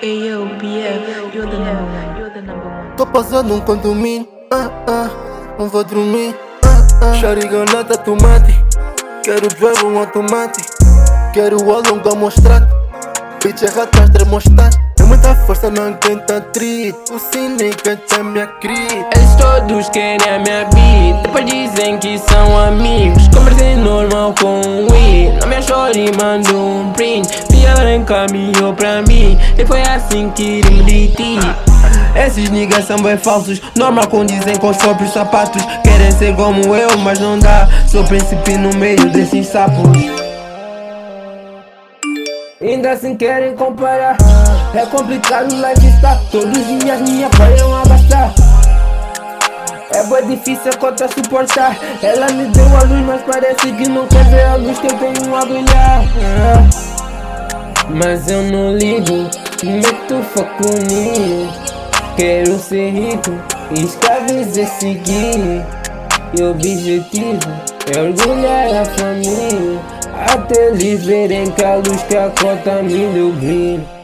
Ayo, BF, you're the number one. You're the number one. Tô passando um condomínio, não vou dormir. Xariganata tomate, quero drive um automate. Quero o alonga mostrar. Bitch é atrás termostato. É muita força, não aguenta trip. O cine canta minha cri. Eles todos querem a minha beat. Depois dizem que são amigos. Conversei normal com o Will. Não me achou e mandou um print. Via branca caminhou pra mim. E foi assim que irei de ti. Esses niggas são bem falsos. Normal condizem com os próprios sapatos. Querem ser como eu, mas não dá. Sou príncipe no meio desses sapos. Ainda assim querem comparar. É complicado o lifestyle. Todos os dias me apoiam a gastar. É bem difícil a conta suportar. Ela me deu a luz, mas parece que não quer ver a luz que eu tenho a brilhar. Mas eu não ligo, meto foco nisso. Quero ser rico, escravizar seguir. E o objetivo é orgulhar a família. Até eles verem que a luz que a conta me deu brilho.